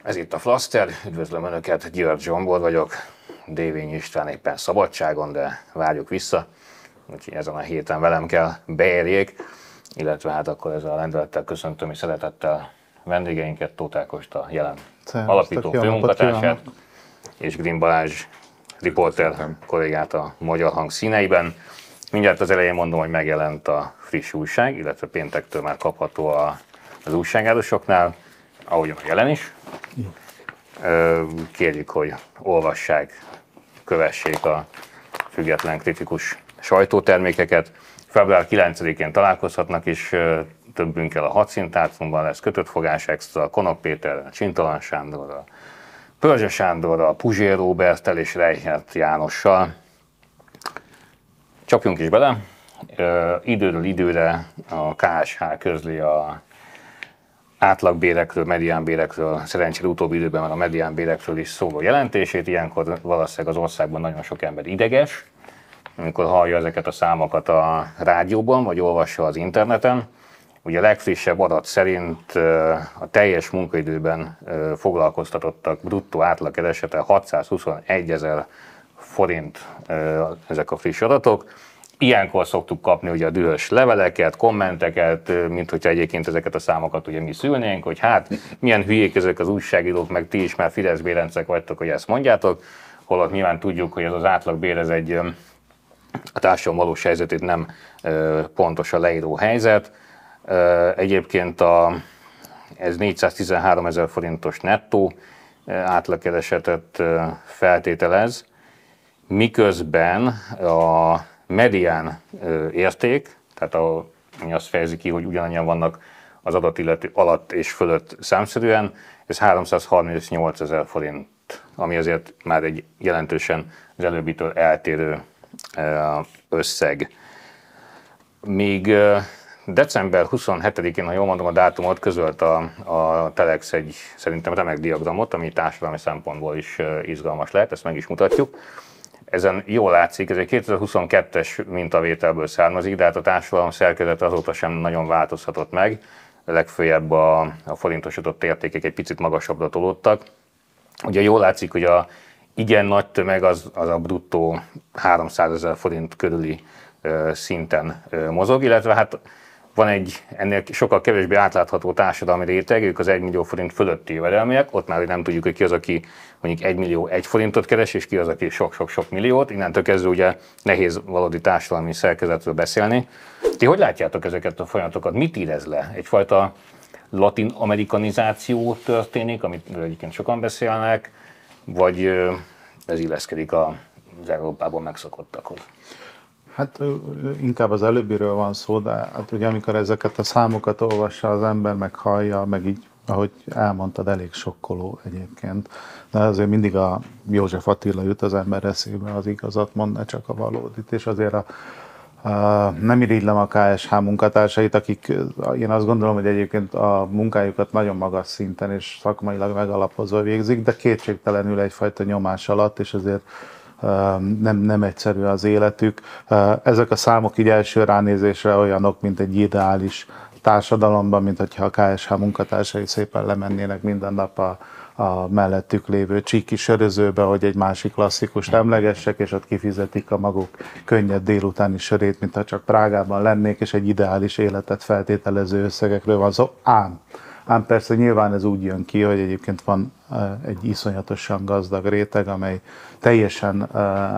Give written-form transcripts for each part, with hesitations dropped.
Ez itt a Flaszter, üdvözlöm Önöket, György Zsombor vagyok, Dévényi István éppen szabadságon, de várjuk vissza, úgyhogy ezen a héten velem kell beérjék, illetve hát akkor ezzel a lendülettel köszöntöm és szeretettel vendégeinket, Tóth Ákost, a Jelen alapító főmunkatársát, és Grimm Balázs riporter kollégát a Magyar Hang színeiben. Mindjárt az elején mondom, hogy megjelent a friss újság, illetve péntektől már kapható az újságárusoknál, ahogyan a Jelen is. Kérjük, hogy olvassák, kövessék a független kritikus sajtótermékeket. Február 9-én találkozhatnak is többünkkel a Hadszíntátrumban, lesz Kötött Fogás Extra, Konok Péterrel, Csintalan Sándorral, Pörzse Sándorral, Puzsér Róberttel és Reichert Jánossal. Csapjunk is bele. Időről időre a KSH közli a átlagbérekről, mediánbérekről, szerencsére utóbbi időben már a mediánbérekről is szóló jelentését. Ilyenkor valószínűleg az országban nagyon sok ember ideges, amikor hallja ezeket a számokat a rádióban, vagy olvassa az interneten. Ugye a legfrissebb adat szerint a teljes munkaidőben foglalkoztatottak bruttó átlagkeresete 621 000 forint, ezek a friss adatok. Ilyenkor szoktuk kapni ugye a dühös leveleket, kommenteket, mint hogyha egyébként ezeket a számokat ugye mi szülnénk, hogy hát milyen hülyék ezek az újságírók, meg ti is már Fidesz-bérencek vagytok, hogy ezt mondjátok, holott nyilván tudjuk, hogy ez az átlagbér, ez egy a társadalom valós helyzetét nem pontosan leíró helyzet. Egyébként ez 413 000 forintos nettó átlagkeresetet feltételez, miközben a medián érték, tehát ami azt fejezi ki, hogy ugyanannyian vannak az adat alatt és fölött számszerűen, ez 338 000 forint, ami azért már egy jelentősen az előbbitől eltérő összeg. Míg december 27-én, ha jól mondom a dátumot, közölt a Telex egy szerintem remek diagramot, ami társadalmi szempontból is izgalmas lehet, ezt meg is mutatjuk. Ezen jól látszik, ez egy 2022-es mintavételből származik, de hát a társadalom szerkezete azóta sem nagyon változhatott meg. Legfőjebb a forintosított értékek egy picit magasabbra tolódtak. Ugye jól látszik, hogy a igen nagy tömeg az a bruttó 300 000 forint körüli szinten mozog, illetve hát van egy ennél sokkal kevésbé átlátható társadalmi réteg, ők az 1 millió forint fölötti jövedelmiek, ott már nem tudjuk, hogy ki az, aki mondjuk 1 millió 1 forintot keres, és ki az, aki sok-sok-sok milliót. Innentől kezdve ugye nehéz valódi társadalmi szerkezetről beszélni. Ti hogy látjátok ezeket a folyamatokat? Mit ír ez le? Egyfajta latin-amerikanizáció történik, amit egyébként sokan beszélnek, vagy ez illeszkedik az Európában megszokottakhoz? Hát inkább az előbbiről van szó, de hát ugye amikor ezeket a számokat olvassa az ember, meg hallja, meg így, ahogy elmondtad, elég sokkoló egyébként. De azért mindig a József Attila jut az ember eszébe, az igazat mond, ne csak a valódit, és azért nem irigylem a KSH munkatársait, akik én azt gondolom, hogy egyébként a munkájukat nagyon magas szinten és szakmailag megalapozva végzik, de kétségtelenül egyfajta nyomás alatt, és azért nem egyszerű az életük. Ezek a számok így első ránézésre olyanok, mint egy ideális társadalomban, mint hogyha a KSH munkatársai szépen lemennének minden nap a mellettük lévő csíki sörözőbe, hogy egy másik klasszikust emlegessek, és ott kifizetik a maguk könnyed délutáni sörét, mintha csak Prágában lennék, és egy ideális életet feltételező összegekről van szó. Ám persze nyilván ez úgy jön ki, hogy egyébként van egy iszonyatosan gazdag réteg, amely teljesen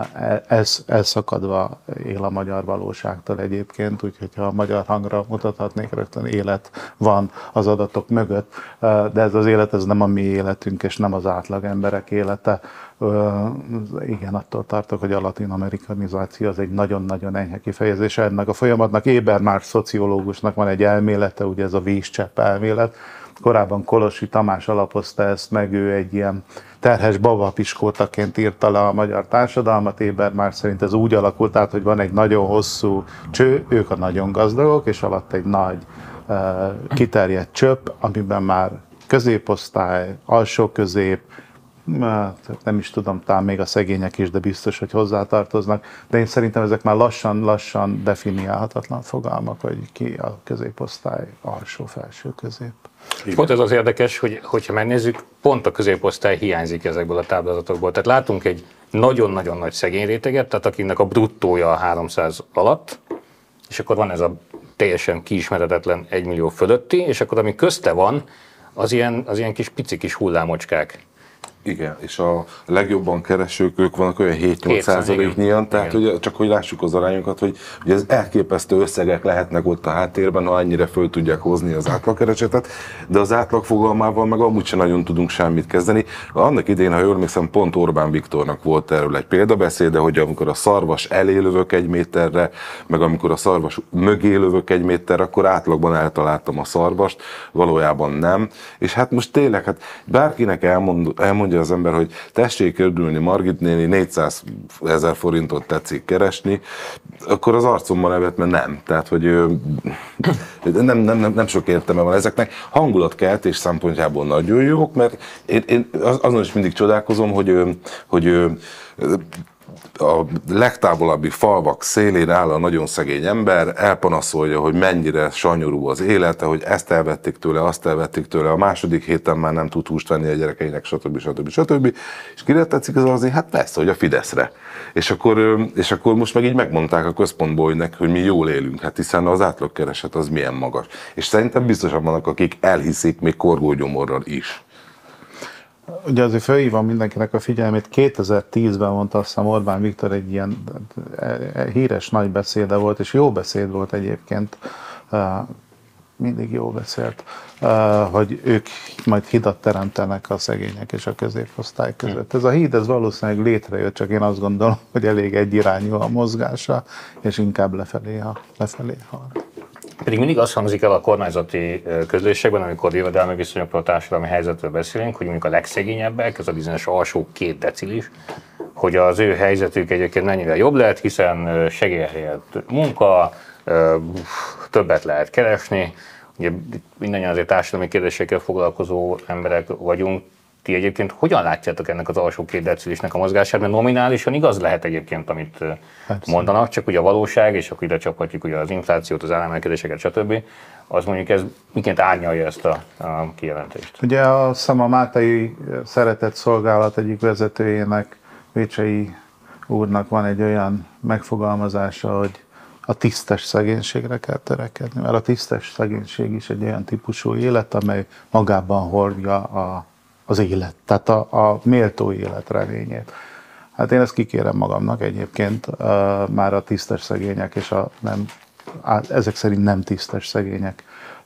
elszakadva él a magyar valóságtól egyébként, úgyhogy ha a Magyar Hangra mutathatnék, rögtön élet van az adatok mögött, de ez az élet, ez nem a mi életünk, és nem az átlag emberek élete. Igen, attól tartok, hogy a latin-amerikanizáció az egy nagyon-nagyon enyhe kifejezése ennek a folyamatnak. Ebermár szociológusnak van egy elmélete, ugye ez a vízcsepp elmélet. Korábban Kolossy Tamás alapozta ezt meg, ő egy ilyen terhes babapiskótaként írta le a magyar társadalmat. Ebermár szerint ez úgy alakult át, hogy van egy nagyon hosszú cső, ők a nagyon gazdagok, és alatt egy nagy kiterjedt csöpp, amiben már középosztály, alsó közép, Nem is tudom, talán még a szegények is, de biztos, hogy hozzátartoznak. De én szerintem ezek már lassan definiálhatatlan fogalmak, hogy ki a középosztály, alsó, felső, közép. Pont ez az érdekes, hogyha megnézzük, pont a középosztály hiányzik ezekből a táblázatokból. Tehát látunk egy nagyon-nagyon nagy szegény réteget, tehát akinek a bruttója 300 alatt, és akkor van ez a teljesen kiismeretetlen 1 millió fölötti, és akkor ami közte van, az ilyen kis pici kis hullámocskák. Igen, és a legjobban keresők, ők vannak olyan 7-8%-nyian, tehát hogy csak hogy lássuk az arányokat, hogy ez elképesztő összegek lehetnek ott a háttérben, ha ennyire föl tudják hozni az átlagkeresetet, de az átlag fogalmával meg amúgy sem nagyon tudunk semmit kezdeni. Annak idején, ha jól emlékszem, pont Orbán Viktornak volt erről egy példabeszéde, hogy amikor a szarvas elé lövök 1 méterre, meg amikor a szarvas mögé lövök 1 méterre, akkor átlagban eltaláltam a szarvast, valójában nem. És hát most tényleg, hát bárkinek elmondja az ember, hogy tessék örülni, Margit néni 400 000 forintot tetszik keresni, akkor az arcommal nevet, mert nem. Tehát, hogy nem sok értelme van ezeknek. Hangulatkeltés szempontjából nagyon jók, mert én azon is mindig csodálkozom, hogy a legtávolabbi falvak szélén áll a nagyon szegény ember, elpanaszolja, hogy mennyire sanyarú az élete, hogy ezt elvették tőle, azt elvették tőle, a második héten már nem tud húst venni a gyerekeinek, stb. És kire tetszik az azért? Hát persze, hogy a Fideszre. És akkor most meg így megmondták a központból, hogy mi jól élünk, hát hiszen az átlagkereset az milyen magas. És szerintem biztosan vannak, akik elhiszik még korgógyomorral is. Ugye azért felhívom mindenkinek a figyelmét, 2010-ben mondta azt hiszem Orbán Viktor egy ilyen híres nagy beszéde volt, és jó beszéd volt egyébként, mindig jó beszélt, hogy ők majd hidat teremtenek a szegények és a középosztály között. Ez a híd, ez valószínűleg létrejött, csak én azt gondolom, hogy elég egyirányú a mozgása, és inkább lefelé hal. Pedig mindig azt hangzik el a kormányzati közlésekben, amikor jövedelmi viszonyokról, társadalmi helyzetről beszélünk, hogy mondjuk a legszegényebbek, ez a bizonyos alsó 2 decilis, hogy az ő helyzetük egyébként mennyivel jobb lehet, hiszen segélyhelyett munka, többet lehet keresni. Ugye mindannyian azért társadalmi kérdésekkel foglalkozó emberek vagyunk. Ti egyébként hogyan látjátok ennek az alsó 2 decilisnek a mozgását? Mert nominálisan igaz lehet egyébként, amit mondanak, csak ugye a valóság, és akkor ide csaphatjuk ugye az inflációt, az államemelkedéseket, stb. Az mondjuk ez miként árnyalja ezt a kijelentést? Ugye azt hiszem a Mátai Szeretett Szolgálat egyik vezetőjének, Vécsei úrnak van egy olyan megfogalmazása, hogy a tisztes szegénységre kell törekedni, mert a tisztes szegénység is egy olyan típusú élet, amely magában hordja az élet, tehát a méltó élet reményét. Hát én ezt kikérem magamnak egyébként, már a tisztes szegények és ezek szerint nem tisztes szegények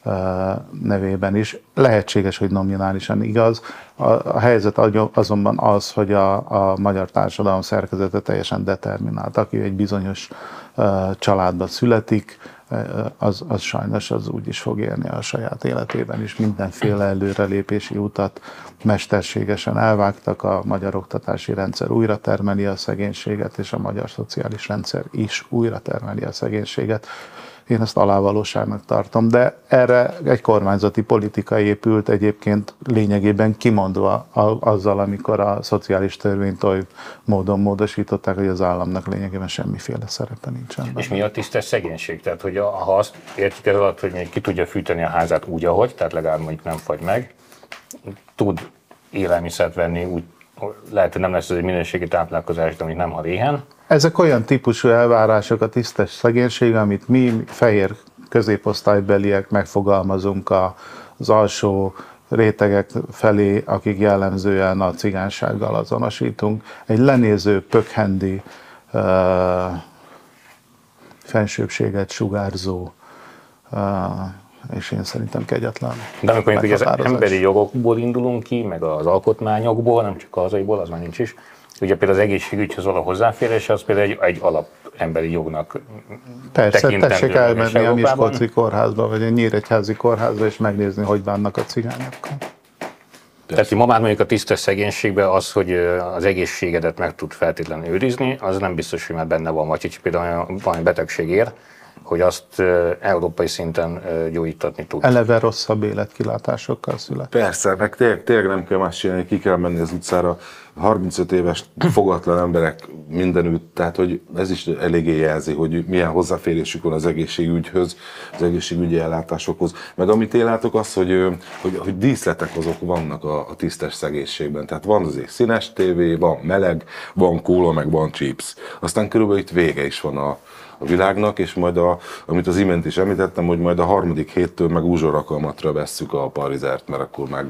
nevében is. Lehetséges, hogy nominálisan igaz. A helyzet azonban az, hogy a magyar társadalom szerkezete teljesen determinált. Aki egy bizonyos családba születik, az sajnos az úgy is fog élni a saját életében is. Mindenféle előrelépési utat mesterségesen elvágtak, a magyar oktatási rendszer újra termeli a szegénységet, és a magyar szociális rendszer is újra termeli a szegénységet. Én ezt alávalóságnak tartom, de erre egy kormányzati politika épült egyébként lényegében kimondva azzal, amikor a szociális törvényt oly módon módosították, hogy az államnak lényegében semmiféle szerepe nincsen. És mi a tisztes szegénység? Tehát, hogy ha azt értjük ez alatt, hogy még ki tudja fűteni a házát úgy, ahogy, tehát legalább mondjuk nem fagy meg, tud élelmiszert venni, úgy lehet, hogy nem lesz ez egy minőségi táplálkozás, de nem hal éhen. Ezek olyan típusú elvárások a tisztes szegénység, amit mi fehér középosztálybeliek megfogalmazunk az alsó rétegek felé, akik jellemzően a cigánysággal azonosítunk. Egy lenéző, pökhendi, fensőbbséget sugárzó, és én szerintem kegyetlen. De amikor ugye az emberi jogokból indulunk ki, meg az alkotmányokból, nem csak a hazaiból, az már nincs is, ugye például az egészségügyhöz való hozzáférés, az például egy alap emberi jognak persze, tessék elmenni a Miskolci kórházba, vagy a Nyíregyházi kórházba, és megnézni, hogy bánnak a cigányokkal. Tehát ma már mondjuk a tisztes szegénységben az, hogy az egészségedet meg tud feltétlenül őrizni, az nem biztos, hogy már benne van, vagy hogy például valami betegség ér, hogy azt európai szinten gyógyítatni tud. Eleve rosszabb életkilátásokkal szület. Persze, meg tényleg nem kell más csinálni, ki kell menni az utcára. 35 éves fogatlan emberek mindenütt, tehát hogy ez is eléggé jelzi, hogy milyen hozzáférésük van az egészségügyhöz, az egészségügyi ellátásokhoz. Meg amit én látok az, hogy díszletek azok vannak a tisztes szegénységben. Tehát van azért színes tévé, van meleg, van kóla, meg van chips. Aztán körülbelül itt vége is van a világnak, és majd amit az imént is említettem, hogy majd a harmadik héttől meg uzsorakalmatra vesszük a parizert, mert akkor már.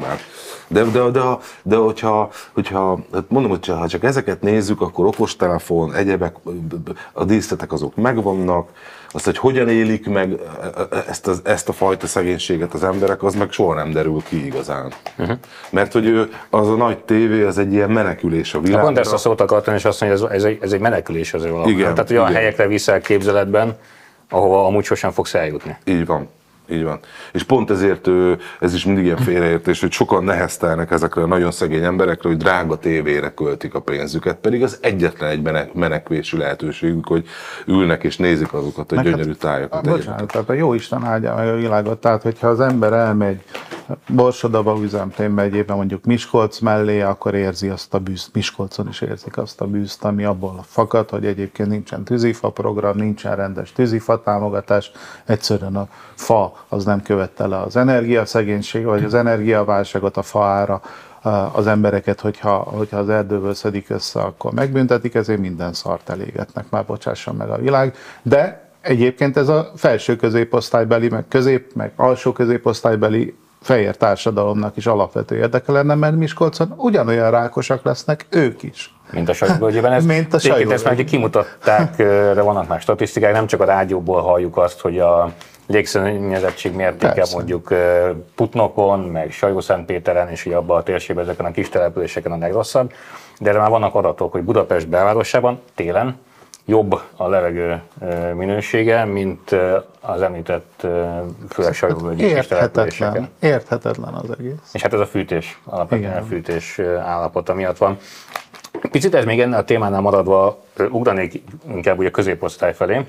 De hogyha hát mondom, hogy ha csak ezeket nézzük, akkor okostelefon, egyebek, a díszletek azok megvannak, azt, hogy hogyan élik meg ezt a fajta szegénységet az emberek, az meg soha nem derül ki igazán. Mert hogy az a nagy tévé, az egy ilyen menekülés a világra. Pont ezt a szót akartam, és azt mondja, hogy ez egy menekülés azért valami. Igen, tehát olyan helyekre viszel képzeletben, ahova amúgy sosem fogsz eljutni. Így van. Így van. És pont ezért ez is mindig ilyen félreértés, hogy sokan neheztelnek ezekre a nagyon szegény emberekre, hogy drága tévére költik a pénzüket, pedig az egyetlen egy menekvési lehetőségük, hogy ülnek és nézik azokat a gyönyörű tájakat. Bocsánat, tehát a jóisten áldja meg a világot, tehát hogyha az ember elmegy Borsod-Abaúj-Zemplén megyében mondjuk Miskolc mellé, akkor érzi azt a bűzt, Miskolcon is érzik azt a bűzt, ami abból fakad, hogy egyébként nincsen tűzifa program, nincsen rendes tűzifa támogatás, egyszerűen a fa az nem követte le az energiaszegénység, vagy az energiaválságot, a faára az embereket, hogyha az erdőből szedik össze, akkor megbüntetik, ezért minden szart elégetnek, már bocsásson meg a világ. De egyébként ez a felső középosztálybeli, meg alsó középosztálybeli fehér társadalomnak is alapvető érdeke lenne, mert Miskolcon ugyanolyan rákosak lesznek ők is. Mint a Sajtóvölgyében. Ezt már kimutatták, de vannak már statisztikák, nem csak a rádióból halljuk azt, hogy a légszennyezettség mértéke Persze. mondjuk Putnokon, meg Sajó-Szentpéteren, és így abban a térségben, ezeken a kis településeken a legrosszabb. De erre már vannak adatok, hogy Budapest belvárosában télen jobb a levegő minősége, mint az említett főleg Sajó-völgyi kis településeken. Érthetetlen az egész. És hát ez a fűtés, alapvetően a fűtés állapota miatt van. Picit ez még ennél a témánál maradva ugranék inkább ugye a középosztály felé,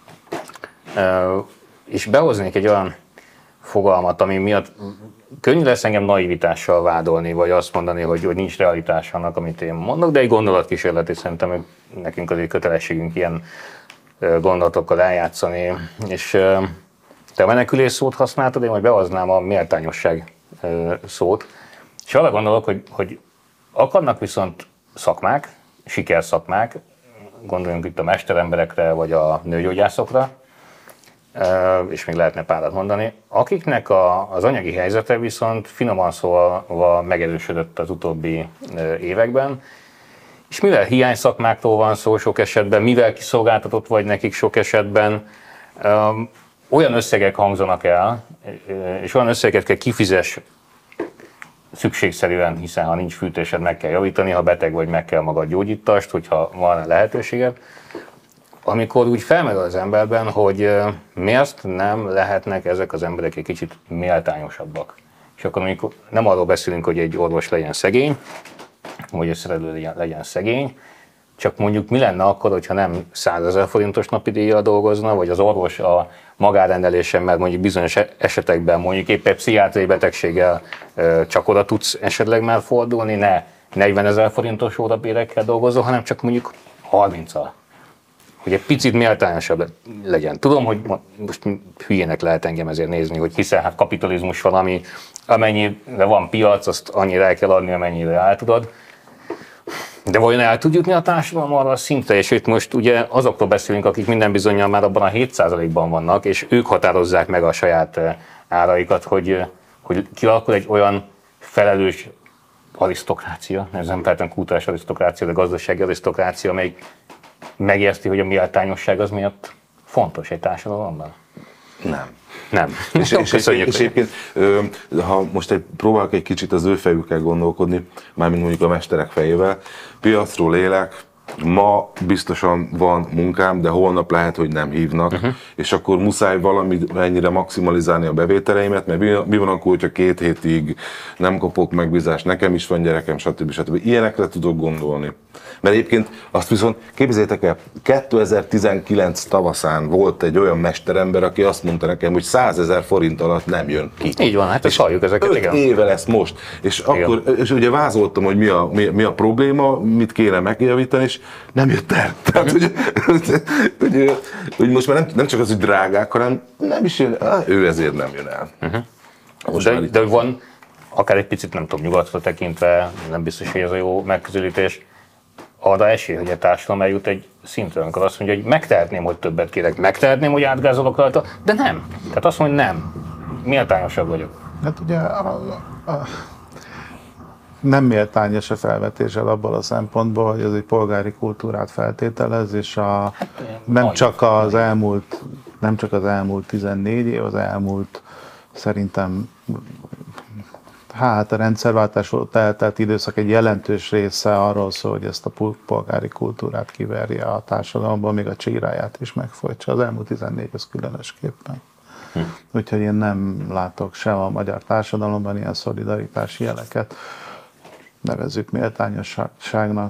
és behoznék egy olyan fogalmat, ami miatt könnyű lesz engem naivitással vádolni, vagy azt mondani, hogy nincs realitás annak, amit én mondok, de egy gondolatkísérlet, és szerintem nekünk azért kötelességünk ilyen gondolatokkal eljátszani. És te a menekülés szót használtad, én majd behoznám a méltányosság szót, és arra gondolok, hogy akadnak viszont szakmák, sikerszakmák, gondoljunk itt a mesteremberekre, vagy a nőgyógyászokra, és még lehetne párat mondani, akiknek az anyagi helyzete viszont finoman szóval megerősödött az utóbbi években, és mivel hiányszakmáktól van szó sok esetben, mivel kiszolgáltatott vagy nekik sok esetben, olyan összegek hangzanak el, és olyan összegeket kell kifizess szükségszerűen, hiszen ha nincs fűtésed, meg kell javítani, ha beteg vagy, meg kell magad gyógyítast, hogyha van lehetőséged, amikor úgy felmerül az emberben, hogy miért nem lehetnek ezek az emberek egy kicsit méltányosabbak. És akkor amikor nem arról beszélünk, hogy egy orvos legyen szegény, vagy egy szerelő legyen szegény, csak mondjuk mi lenne akkor, hogyha nem 100 000 forintos napi díjjal dolgozna, vagy az orvos a magárendelésen, mert mondjuk bizonyos esetekben mondjuk éppen pszichiátriai betegséggel csak oda tudsz esetleg már fordulni, ne 40 000 forintos órabérekkel dolgozol, hanem csak mondjuk 30-al. Hogy egy picit méltányosabb legyen. Tudom, hogy most hülyének lehet engem ezért nézni, hogy hiszen hát kapitalizmus valami, amennyire van piac, azt annyira el kell adni, amennyire el tudod. De vajon el tud jutni a társadalom arra a szintre, és itt most ugye azokról beszélünk, akik minden bizonnyal már abban a 7%-ban vannak, és ők határozzák meg a saját áraikat, hogy kialakul egy olyan felelős arisztokrácia, nem feltétlenül kulturális arisztokrácia, de gazdasági arisztokrácia, amelyik megérti, hogy a méltányosság az miatt fontos egy társadalomban? Nem. És egyébként, ha most próbálok egy kicsit az ő fejükkel gondolkodni, mármint mondjuk a mesterek fejével, piacról élek, ma biztosan van munkám, de holnap lehet, hogy nem hívnak, és akkor muszáj valamennyire maximalizálni a bevételeimet, mert mi van akkor, hogyha 2 hétig nem kapok megbízást, nekem is van gyerekem, stb. Ilyenekre tudok gondolni. Mert egyébként azt viszont képzeljétek el, 2019 tavaszán volt egy olyan mesterember, aki azt mondta nekem, hogy 100 000 forint alatt nem jön ki. Így van, hát ezt halljuk ezeket, 5 igen. éve lesz most. És akkor, és ugye vázoltam, hogy mi a probléma, mit kéne megjavítani, és nem jött el. Tehát, hogy most már nem csak az, hogy drágák, hanem nem is jön, ő ezért nem jön el. De van, akár egy picit, nem tudom, nyugatra tekintve, nem biztos, hogy ez a jó megközelítés, arra esély, hogy a társadalom eljut egy szintre, amikor azt mondja, hogy megtehetném, hogy többet kérek, megtehetném, hogy átgázolok rajta, de nem. Tehát azt mondja, hogy nem. Méltányosabb vagyok. Hát ugye nem méltányos a felvetéssel abból a szempontból, hogy ez egy polgári kultúrát feltételez, és nem csak az elmúlt 14 év, az elmúlt szerintem a rendszerváltás volt eltelt időszak egy jelentős része arról szól, hogy ezt a polgári kultúrát kiverje a társadalomban, még a csíráját is megfojtsa. Az elmúlt 14 az különösképpen. Úgyhogy én nem látok sem a magyar társadalomban ilyen szolidaritási jeleket. Nevezzük méltányosságnak.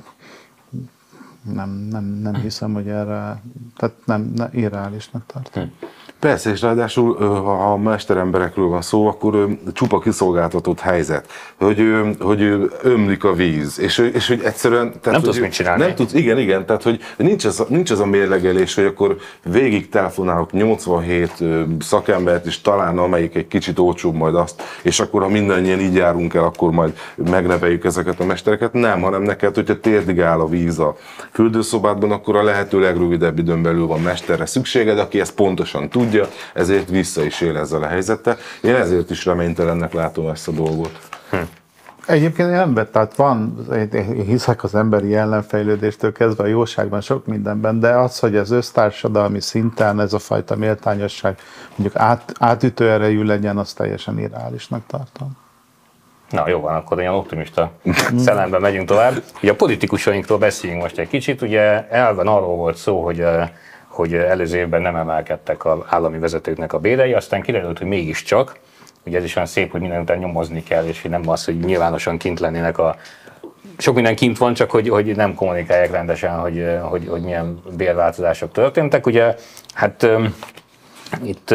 Nem hiszem, hogy erre, tehát nem irreálisnak tartom. Persze, és ráadásul, ha a mesteremberekről van szó, akkor csupa kiszolgáltatott helyzet, hogy ömlik a víz, és hogy egyszerűen... Tehát, nem tudsz mit csinálni. Nem tudsz, igen, tehát hogy nincs az a mérlegelés, hogy akkor végig telefonálok 87 szakembert, és talán amelyik egy kicsit olcsóbb majd azt, és akkor ha mindannyian így járunk el, akkor majd megneveljük ezeket a mestereket. Nem, hanem neked, hogyha térdig áll a víz a fürdőszobádban, akkor a lehető legrövidebb időn belül van mesterre szükséged, aki ezt pontosan tudja, ezért vissza is él ezzel a helyzettel. Én ezért is reménytelennek látom ezt a dolgot. Egyébként én hiszek az emberi ellenfejlődéstől kezdve a jóságban, sok mindenben, de az, hogy ez össztársadalmi szinten ez a fajta méltányosság mondjuk átütő erejű legyen, azt teljesen irreálisnak tartom. Na jó van, akkor ilyen optimista szellemben megyünk tovább. Ugye a politikusainkról beszéljünk most egy kicsit. Ugye elven arról volt szó, hogy előző évben nem emelkedtek az állami vezetőknek a bérei, aztán kiderült, hogy mégiscsak. Ugye ez is olyan szép, hogy minden után nyomozni kell, és nem az, hogy nyilvánosan kint lennének sok minden kint van, csak hogy nem kommunikálják rendesen, hogy milyen bérváltozások történtek. Ugye hát itt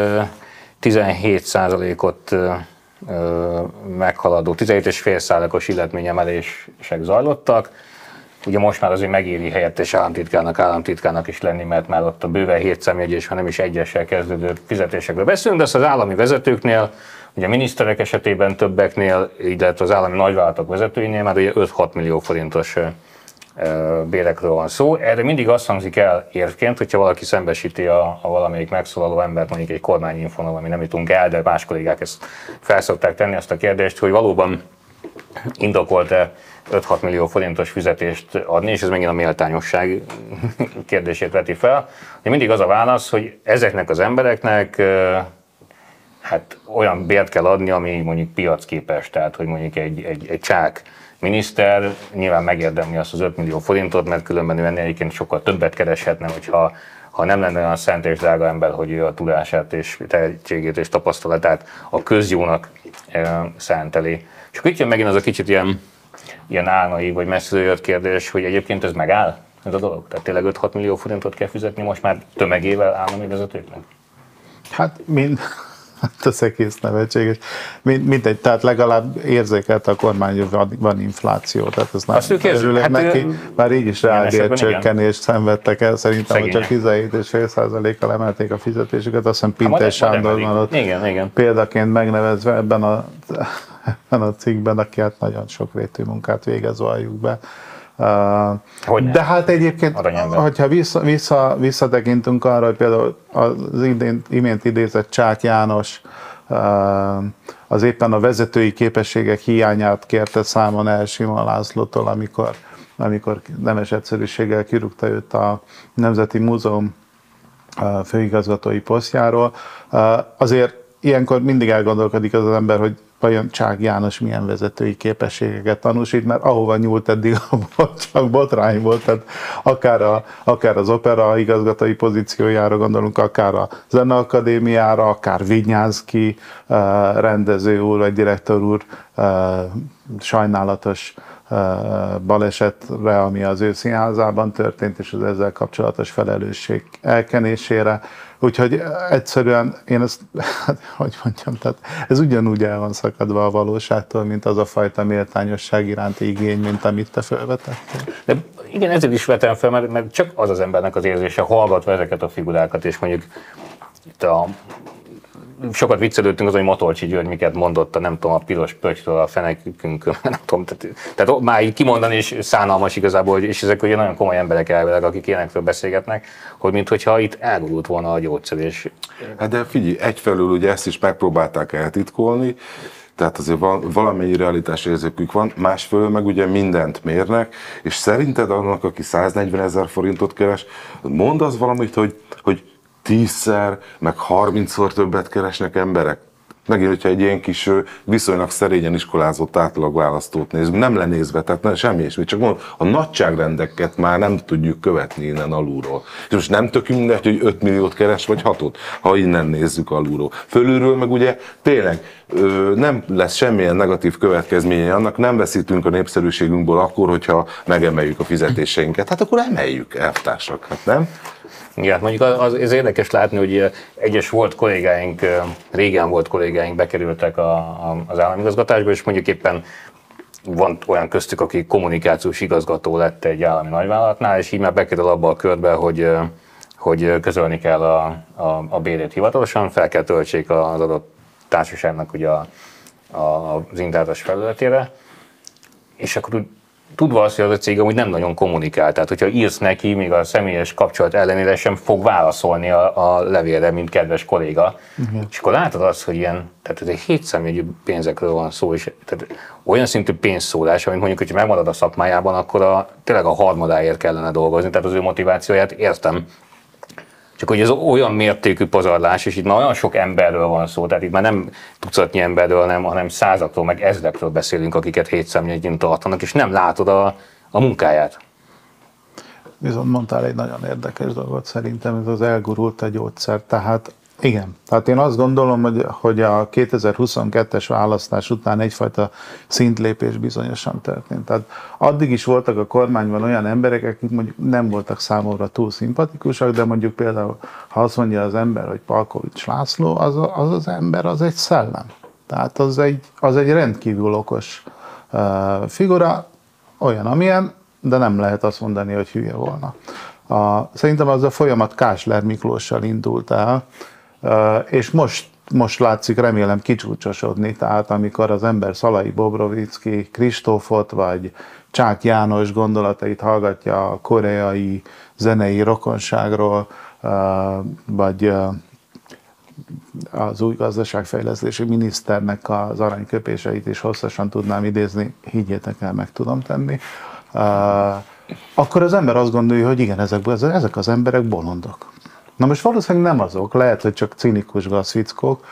17%-ot meghaladó, 17,5%-os illetményemelések zajlottak. Ugye most már azért megéri helyettes államtitkárnak is lenni, mert már ott a bőven 7 számjegyes, ha nem is egyessel kezdődő fizetésekről beszélünk, de az állami vezetőknél, ugye a miniszterek esetében többeknél, illetve az állami nagyvállalatok vezetőinél már ugye 5-6 millió forintos bérekről van szó. Erre mindig azt hangzik el érvként, hogyha valaki szembesíti a valamelyik megszólaló embert, mondjuk egy kormányinfonal, ami nem jutunk el, de más kollégák ezt felszokták tenni azt a kérdést, hogy valóban indokolt-e 5-6 millió forintos fizetést adni, és ez megint a méltányosság kérdését veti fel. De mindig az a válasz, hogy ezeknek az embereknek hát olyan bért kell adni, ami mondjuk piacképes, tehát hogy mondjuk egy csák miniszter nyilván megérdemli azt az 5 millió forintot, mert különben ő ennél egyébként sokkal többet kereshetne, hogyha nem lenne olyan szent és drága ember, hogy ő a tudását és tehetségét és tapasztalatát a közjónak szenteli. És akkor itt jön megint az a kicsit ilyen álnai vagy messziről jött kérdés, hogy egyébként ez megáll, ez a dolog? Tehát tényleg 5-6 millió forintot kell fizetni most már tömegével állami vezetőknek? Hát ez egész nevetséges. Mindegy, tehát legalább érzékelte a kormány, hogy van infláció. Tehát ez nem örülök neki. Már így is reálbércsökkenést szenvedtek el. Szerintem, hogy csak 17,5%-kal emelték a fizetésüket. Azt hiszem Pintér Sándor van ott példaként megnevezve ebben a cikkben, aki hát nagyon sokrétű munkát végez, valljuk be. De hát egyébként, hogyha visszatekintünk arra, hogy például az imént idézett Csák János az éppen a vezetői képességek hiányát kérte számon el Simon Lászlótól, amikor nemes egyszerűséggel kirúgta őt a Nemzeti Múzeum főigazgatói posztjáról. Azért ilyenkor mindig elgondolkodik az ember, hogy vajon Csák János milyen vezetői képességeket tanúsít, mert ahova nyúlt eddig, csak botrány volt, tehát akár az opera igazgatói pozíciójára gondolunk, akár a Zeneakadémiára, akár Vignyánszky rendező úr, vagy direktor úr sajnálatos balesetre, ami az ő színházában történt, és az ezzel kapcsolatos felelősség elkenésére. Úgyhogy egyszerűen én ezt, hogy mondjam, tehát ez ugyanúgy el van szakadva a valóságtól, mint az a fajta méltányosság iránti igény, mint amit te felvetettél. De igen, ezért is vetem fel, mert csak az az embernek az érzése, hallgatva ezeket a figurákat, és mondjuk itt sokat viccelődtünk az, hogy Matolcsy György miket mondott, nem tudom, a piros pöttytől a fenekünkön, nem tudom, tehát már így kimondani is szánalmas igazából, és ezek ugye nagyon komoly emberek elvileg, akik ilyenekről beszélgetnek, hogy minthogyha itt elgurult volna a gyógyszer. Hát de figyelj, egyfelől ugye ezt is megpróbálták eltitkolni, tehát azért valamennyi realitásérzékük van, másfelől meg ugye mindent mérnek, és szerinted annak, aki 140 000 forintot keres, mondd az valamit, hogy 10-szer, meg 30-szor többet keresnek emberek. Megint, hogyha egy ilyen kis, viszonylag szerényen iskolázott átlagválasztót nézünk, nem lenézve, tehát semmi ilyesmi, csak mondom, a nagyságrendeket már nem tudjuk követni innen alulról. És most nem tök mindegy, hogy 5 milliót keres, vagy 6-ot, ha innen nézzük alulról. Fölülről meg ugye tényleg nem lesz semmilyen negatív következménye annak, nem veszítünk a népszerűségünkből akkor, hogyha megemeljük a fizetéseinket. Hát akkor emeljük, elvtársak, hát nem? Igen, mondjuk ez érdekes látni, hogy egyes régen volt kollégáink bekerültek az államigazgatásba, és mondjuk éppen van olyan köztük, aki kommunikációs igazgató lett egy állami nagyvállalatnál, és így már bekerül abba a körbe, hogy közölni kell a bérét hivatalosan, fel kell töltsék az adott társaságnak ugye az internetes felületére, és akkor úgy tudva azt, hogy az a cég amúgy nem nagyon kommunikál, tehát hogyha írsz neki, még a személyes kapcsolat ellenére sem fog válaszolni a levélre, mint kedves kolléga. És akkor látod azt, hogy tehát ez egy 7 számjegyű pénzekről van szó, és tehát olyan szintű pénzszólás, amit mondjuk, hogyha megmarad a szakmájában, akkor tényleg a harmadáért kellene dolgozni, tehát az ő motivációját értem. Csak hogy ez olyan mértékű pazarlás, és itt már olyan sok emberről van szó, tehát itt már nem tucatnyi emberről, hanem százakról, meg ezrekről beszélünk, akiket 7 számjegyűn tartanak, és nem látod a munkáját. Viszont mondtál egy nagyon érdekes dolgot, szerintem ez az elgurult a gyógyszer, tehát igen. Tehát én azt gondolom, hogy a 2022-es választás után egyfajta szintlépés bizonyosan történt. Tehát addig is voltak a kormányban olyan emberek, akik mondjuk nem voltak számomra túl szimpatikusak, de mondjuk például, ha azt mondja az ember, hogy Palkovics László, az ember az egy szellem. Tehát az egy rendkívül okos figura, olyan, amilyen, de nem lehet azt mondani, hogy hülye volna. Szerintem az a folyamat Kásler Miklóssal indult el, és most látszik, remélem kicsúcsosodni, tehát amikor az ember Szalai Bobrovicki Kristófot, vagy Csák János gondolatait hallgatja a koreai zenei rokonságról, vagy az új gazdaságfejlesztési miniszternek az aranyköpéseit is hosszasan tudnám idézni, higgyétek el, meg tudom tenni, akkor az ember azt gondolja, hogy igen, ezek az emberek bolondok. Na most valószínűleg nem azok, lehet, hogy csak cinikus gazfickók,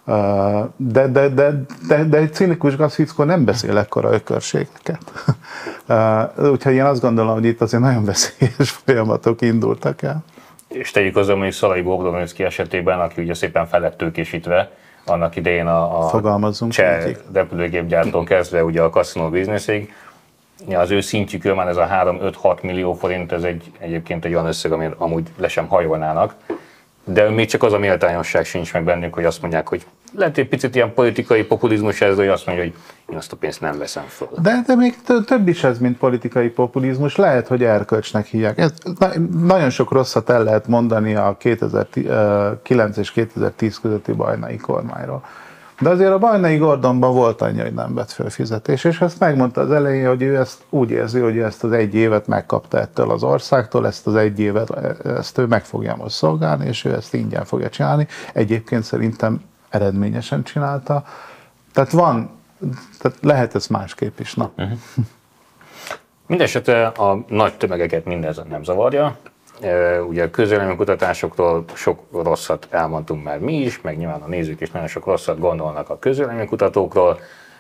de egy cinikus gazfickó nem beszél ekkora ökörségeket. Úgyhogy én azt gondolom, hogy itt azért nagyon veszélyes folyamatok indultak el. És tegyük hozzá, hogy Szalai Bobrovicki esetében, aki ugye szépen fel lett tőkésítve, annak idején a cseh repülőgépgyártón kezdve ugye a kaszinó bizniszig, az ő szintjükről már ez a 3-5-6 millió forint, ez egyébként egy olyan összeg, amit amúgy le sem hajolnának. De még csak az a méltányosság sincs meg bennük, hogy azt mondják, hogy lehet egy picit ilyen politikai populizmus ez, hogy azt mondja, hogy én azt a pénzt nem veszem föl. De még több is ez, mint politikai populizmus. Lehet, hogy erkölcsnek hívják. Nagyon sok rosszat el lehet mondani a 2009 és 2010 közötti Bajnai kormányról. De azért a Bajnai Gordonban volt annyi, hogy nem vett föl fizetés, és ezt megmondta az elején, hogy ő ezt úgy érzi, hogy ezt az 1 évet megkapta ettől az országtól, ezt az 1 évet ezt ő meg fogja most szolgálni, és ő ezt ingyen fogja csinálni. Egyébként szerintem eredményesen csinálta. Tehát lehet ez másképp is. Na. Mindenesetre a nagy tömegeket mindez nem zavarja. Ugye a közvéleménykutatásokról sok rosszat elmondtunk már mi is, meg nyilván a nézők is nagyon sok rosszat gondolnak a közvéleménykutatókról.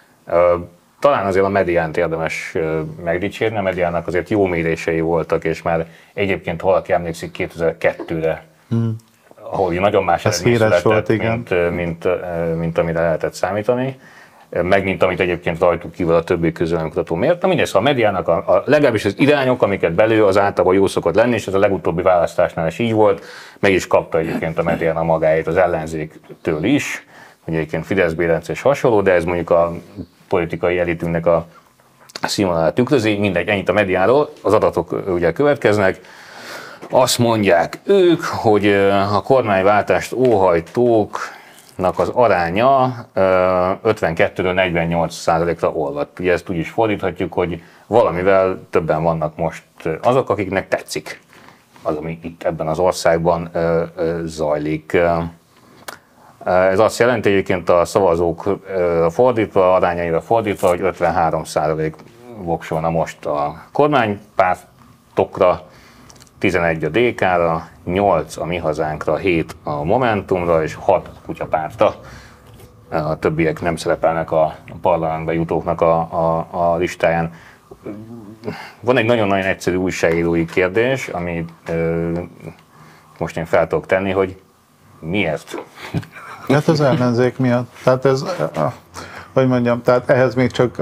Talán azért a Mediánt érdemes megdicsérni, a Mediának azért jó mérései voltak, és már egyébként, ha valaki emlékszik 2002-re, ahol nagyon más eredmény született, mint amire lehetett számítani, meg mint amit egyébként rajtuk kívül a többi közvéleménykutató mért. Na mindegy, szóval a Mediának legalábbis az irányok, amiket belül az általában jó szokott lenni, és ez a legutóbbi választásnál is így volt, meg is kapta egyébként a Medián a magáét az ellenzéktől is, hogy egyébként Fidesz-Bérenc és hasonló, de ez mondjuk a politikai elitünknek a színvonalát tükrözi, mindegy, ennyit a Mediáról, az adatok ugye következnek. Azt mondják ők, hogy a kormányváltást óhajtóknak az aránya 52-ről 48%-ra olvadt. Ugye ezt úgy is fordíthatjuk, hogy valamivel többen vannak most azok, akiknek tetszik az, ami itt ebben az országban zajlik. Ez azt jelenti egyébként a szavazók fordítva, arányaira fordítva, hogy 53% voksolna most a kormánypártokra, 11 a DK-ra, 8 a Mi Hazánkra, 7 a Momentumra és 6 a Kutyapártra. A többiek nem szerepelnek a parlamentbe jutóknak a listáján. Van egy nagyon-nagyon egyszerű újságírói kérdés, amit most én fel tudok tenni, hogy miért? Hát az ellenzék miatt. Tehát ez, hogy mondjam, tehát ehhez még csak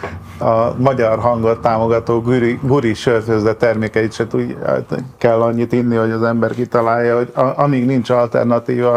a magyar hangot támogató guri sörfőzde termékeit se kell annyit inni, hogy az ember kitalálja, hogy amíg nincs alternatíva,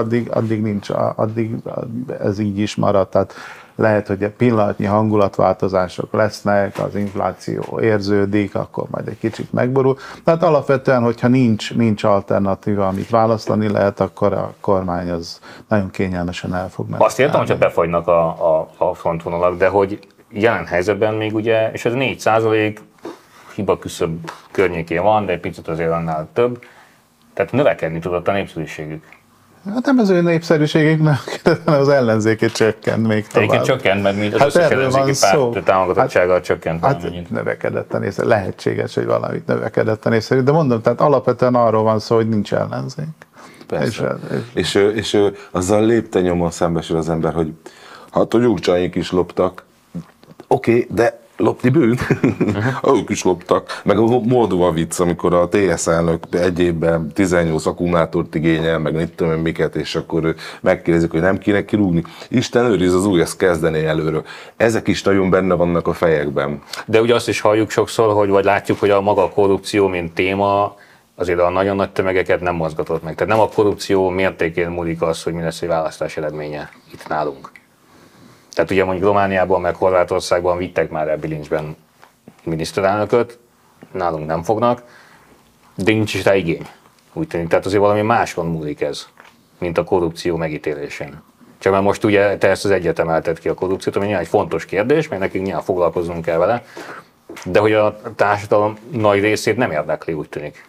addig ez így is marad. Tehát lehet, hogy pillanatnyi hangulatváltozások lesznek, az infláció érződik, akkor majd egy kicsit megborul. Tehát alapvetően, hogyha nincs alternatíva, amit választani lehet, akkor a kormány az nagyon kényelmesen el fog menni. Azt értem, hogyha befagynak a frontvonalak, de hogy jelen helyzetben még ugye, és ez 4% hiba küszöb környékén van, de egy picit azért annál több, tehát növekedni tudott a népszerűségük. Hát nem az ő népszerűségük, hanem az ellenzékét csökkent még tovább. Egyébként csökkent, mert mind az összes ellenzéki párt támogatottsággal csökkent. Hát növekedett a népszerű. Lehetséges, hogy valamit növekedett a népszerű, de mondom, tehát alapvetően arról van szó, hogy nincs ellenzék. Persze. És azzal lépten-nyomon szembesül az ember, hogy hát a Gyurcsányék is loptak. Oké, de lopni bűn? Ők is loptak. Meg a Moldova vicc, amikor a TSZ elnök egy évben 18 akkumulátort igényel, meg mit tudom én miket, és akkor megkérdezik, hogy nem kéne kirúgni. Isten őriz, az új, ezt kezdené előről. Ezek is nagyon benne vannak a fejekben. De ugye azt is halljuk sokszor, hogy vagy látjuk, hogy a maga korrupció, mint téma, azért a nagyon nagy tömegeket nem mozgatott meg. Tehát nem a korrupció mértékén múlik az, hogy mi lesz egy választás eredménye itt nálunk. Tehát ugye mondjuk Romániában, meg Horvátországban vittek már el bilincsben miniszterelnököt, nálunk nem fognak, de nincs is rá igény. Úgy tűnik, tehát azért valami máson múlik ez, mint a korrupció megítélésén. Csak már most ugye te ezt az egyet emelted ki a korrupciót, ami nyilván egy fontos kérdés, mert nekünk nyilván foglalkoznunk kell vele, de hogy a társadalom nagy részét nem érdekli, úgy tűnik.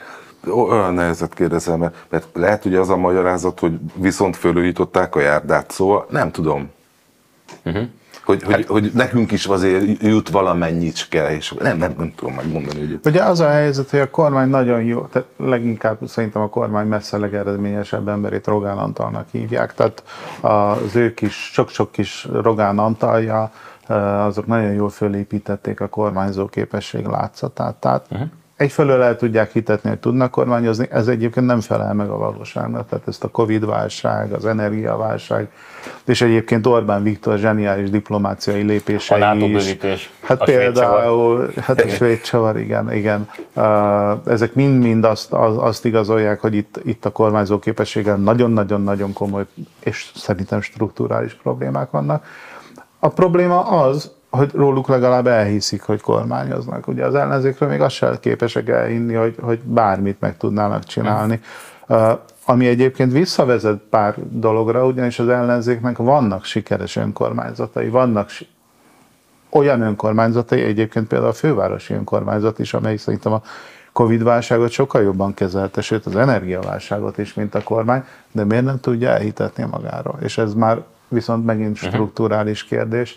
Olyan nehezet kérdezem, mert lehet ugye az a magyarázat, hogy viszont fölújították a járdát, szóval nem tudom. Hogy nekünk is azért jut valamennyicske, és nem tudom megmondani. Hogy ugye az a helyzet, hogy a kormány nagyon jó, tehát leginkább szerintem a kormány messze legeredményesebb emberét Rogán Antalnak hívják, tehát az ő kis, sok-sok kis Rogán Antalja, azok nagyon jól fölépítették a kormányzó képesség látszatát. Tehát egyfelől el tudják hitetni, hogy tudnak kormányozni, ez egyébként nem felel meg a valóságnak, tehát ezt a Covid-válság, az energiaválság, és egyébként Orbán Viktor zseniális diplomáciai lépései a NATO bővítés, hát a például, hát a svéd csavar, igen. Ezek mind azt igazolják, hogy itt a kormányzó képességgel nagyon-nagyon-nagyon komoly, és szerintem strukturális problémák vannak. A probléma az, hogy róluk legalább elhiszik, hogy kormányoznak. Ugye az ellenzékről még azt sem képesek elhinni, hogy bármit meg tudnának csinálni. Ami egyébként visszavezet pár dologra, ugyanis az ellenzéknek vannak sikeres önkormányzatai, vannak olyan önkormányzatai, egyébként például a fővárosi önkormányzat is, amely szerintem a Covid-válságot sokkal jobban kezelte, sőt az energiaválságot is, mint a kormány, de miért nem tudja elhitetni magáról? És ez már viszont megint strukturális kérdés.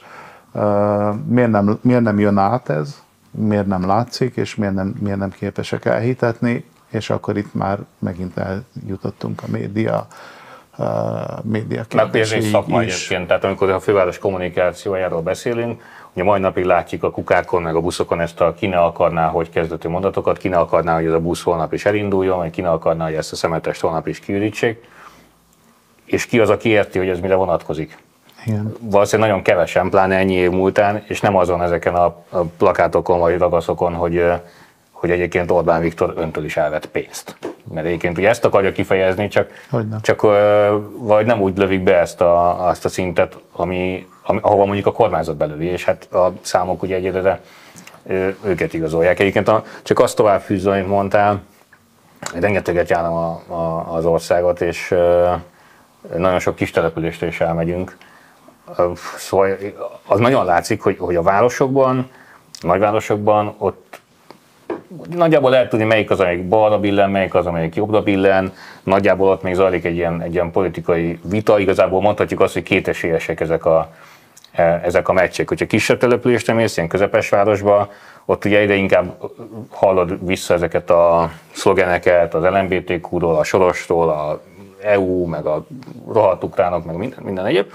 Miért nem jön át ez, miért nem látszik, és miért nem képesek elhitetni. és akkor itt már megint eljutottunk a média Meg ez egy szakma egyébként, tehát amikor a főváros kommunikációjáról beszélünk, ugye mai napig látjuk a kukákon, meg a buszokon ezt a ki ne akarná, hogy kezdetű mondatokat, ki ne akarná, hogy ez a busz holnap is elinduljon, vagy ki ne akarná, hogy ezt a szemetest holnap is kiürítsék, és ki az, aki érti, hogy ez mire vonatkozik. Igen. Valószínűleg nagyon kevesen, pláne ennyi év múltán, és nem azon ezeken a plakátokon vagy ragaszokon, hogy egyébként Orbán Viktor öntől is elvett pénzt. Mert egyébként ugye ezt akarja kifejezni, csak vagy nem úgy lövik be azt a szintet, ahova mondjuk a kormányzat belüli, és hát a számok ugye egyelőre őket igazolják. Egyébként csak azt tovább fűzöm, amit mondtál, rengeteget járom az országot, és nagyon sok kis településre is elmegyünk. Szóval az nagyon látszik, hogy a városokban, a nagyvárosokban ott nagyjából lehet tudni, melyik az, amelyik balra billen, melyik az, amelyik jobbra billen. Nagyjából ott még zajlik egy ilyen politikai vita. Igazából mondhatjuk azt, hogy kétesélyesek ezek a meccsek. Hogyha kisebb településre mész, ilyen közepes városba, ott ugye ide inkább hallod vissza ezeket a szlogeneket az LMBTQ-ról, a Sorosról, a EU, meg a rohadt ukránok, meg minden egyéb.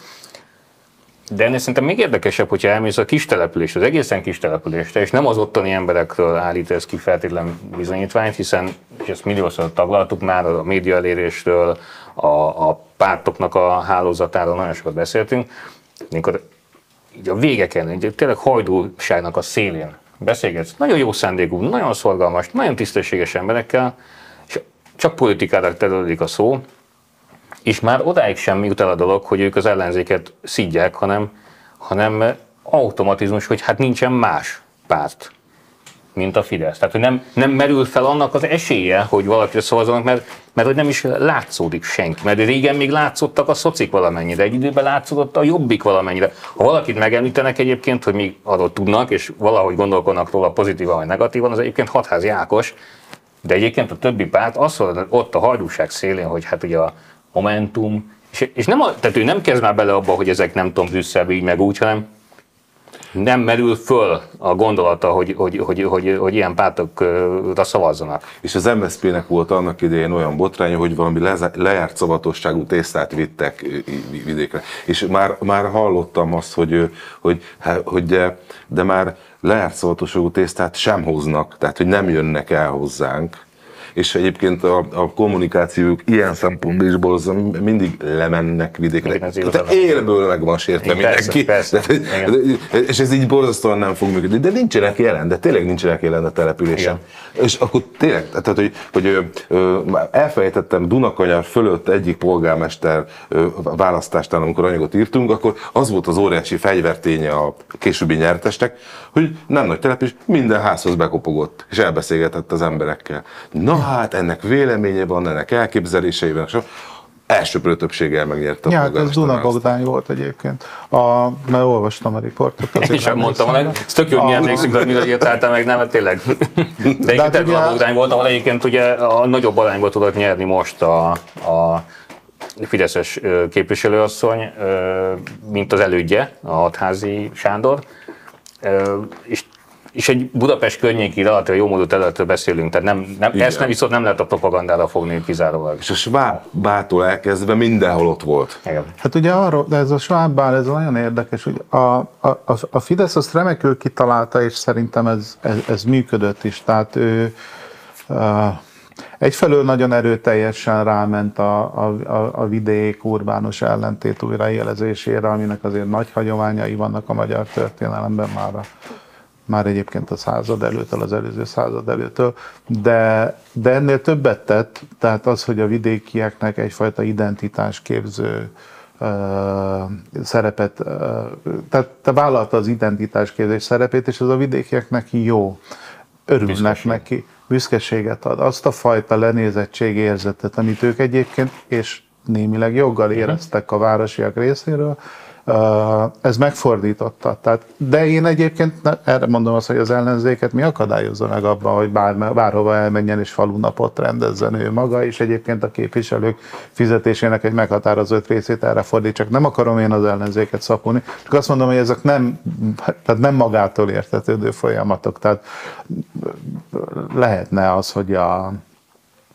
De ennél szerintem még érdekesebb, hogyha elmész a kis településre, az egészen kis településre, és nem az ottani emberekről állítasz ki feltétlen bizonyítványt, hiszen, és ezt milliószor taglaltuk már, a média elérésről, a pártoknak a hálózatáról nagyon sokat beszéltünk, amikor így a végeken, így tényleg hajdúságnak a szélén beszélgetsz, nagyon jó szándékú, nagyon szorgalmas, nagyon tisztességes emberekkel, és csak politikára terülődik a szó, és már odáig sem jut el a dolog, hogy ők az ellenzéket szidják, hanem automatizmus, hogy hát nincsen más párt, mint a Fidesz. Tehát, hogy nem merül fel annak az esélye, hogy valakire szavazzanak, mert hogy nem is látszódik senki. Mert régen még látszottak a szocik valamennyire, egy időben látszódott a Jobbik valamennyire. Ha valakit megemlítenek egyébként, hogy még arról tudnak, és valahogy gondolkodnak róla pozitívan vagy negatívan, az egyébként Hatházi Ákos, de egyébként a többi párt az volt ott a hajdúság szélén, hogy hát ugye a Momentum, és tehát ő nem kezd már bele abba, hogy ezek nem tudom, Brüsszelbe így meg úgy, hanem nem merül föl a gondolata, hogy ilyen pártokra szavazzanak. És az MSZP-nek volt annak idején olyan botránya, hogy valami lejárt szavatosságú tésztát vittek vidékre. És már hallottam azt, de már lejárt szavatosságú tésztát sem hoznak, tehát hogy nem jönnek el hozzánk. És egyébként a kommunikációk ilyen szempontból mindig lemennek vidékre. Tehát élből meg van sértve mindenki. Persze. És ez így borzasztóan nem fog működni. De nincsenek jelen, de tényleg nincsenek jelen a településen. Igen. És akkor tényleg, tehát, hogy elfelejtettem Dunakanyar fölött egyik polgármester választásnál, amikor anyagot írtunk, akkor az volt az óriási fegyverténye a későbbi nyertesnek, hogy nem nagy település, minden házhoz bekopogott, és elbeszélgetett az emberekkel. Na hát, ennek véleménye van, ennek elképzelései van, és elsőprő többséggel megnyerte a polgármester. Ez Duna Bogdány volt egyébként. Mert olvastam a riportot. Én sem mondtam meg, ez tök jó, hogy mi emlékszünk, hogy mire írtál meg, nem, tényleg. De egyébként Duna Bogdány volt, ahol egyébként ugye a nagyobb arányból tudott nyerni most a fideszes képviselőasszony, mint az elődje, a Hatházi Sándor. És egy Budapest környéki relatíve jómódú területről beszélünk, tehát ezt viszont nem lehet a propagandára fogni kizárólag. És a Schwab-bától elkezdve mindenhol ott volt. Igen. Hát ugye arról, de ez a Schwab-bál, ez nagyon érdekes, hogy a Fidesz azt remekül kitalálta, és szerintem ez működött is. Tehát ő egyfelől nagyon erőteljesen ráment a vidék urbánus ellentét újraélezésére, aminek azért nagy hagyományai vannak a magyar történelemben már egyébként a század előttől, az előző század előttől, de ennél többet tett, tehát az, hogy a vidékieknek egyfajta identitásképző szerepet, tehát te vállalta az identitásképzés szerepét, és az a vidékieknek jó, örülnek neki, büszkeséget ad, azt a fajta lenézettségérzetet, amit ők egyébként, és némileg joggal éreztek a városiak részéről, ez megfordította. Tehát, de én egyébként erre mondom azt, hogy az ellenzéket mi akadályozza meg abban, hogy bárhova elmenjen és falunapot rendezzen ő maga, és egyébként a képviselők fizetésének egy meghatározott részét erre fordít. Csak nem akarom én az ellenzéket szapulni, csak azt mondom, hogy ezek nem magától értetődő folyamatok. Tehát lehetne az, hogy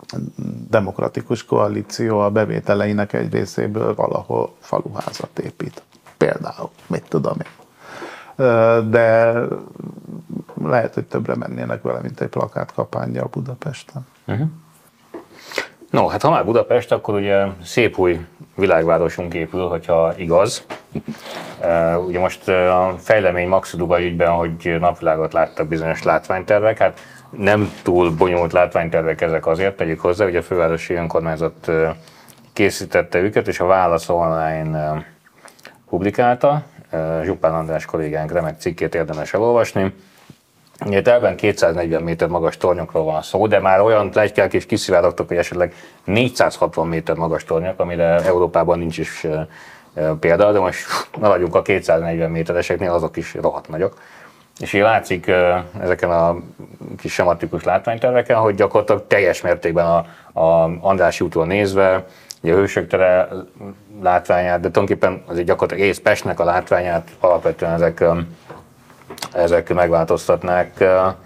demokratikus koalíció a bevételeinek egy részéből valahol faluházat épít. Például, mit tudom én. De lehet, hogy többre mennének vele, mint egy plakátkampánya a Budapesten. No, hát ha már Budapest, akkor ugye szép új világvárosunk épül, hogyha igaz. Ugye most a fejlemény Max Dubai ügyben, hogy napvilágot láttak bizonyos látványtervek, hát nem túl bonyolult látványtervek ezek azért, tegyük hozzá, hogy a fővárosi önkormányzat készítette őket, és a Válasz online publikálta. Zsupán András kollégánk remek cikkét érdemes elolvasni. Ugye ebben 240 méter magas tornyokról van szó, de már olyan pletykák is kiszivárogtak, hogy esetleg 460 méter magas tornyok, amire Európában nincs is példa, de most maradjunk a 240 métereseknél, azok is rohadt nagyok. És így látszik ezeken a kis sematikus látványterveken, hogy gyakorlatilag teljes mértékben a Andrássy útról nézve, ugye a Hősök tere látványát, de tulajdonképpen azért gyakorlatilag egész Pestnek a látványát alapvetően ezek megváltoztatnák.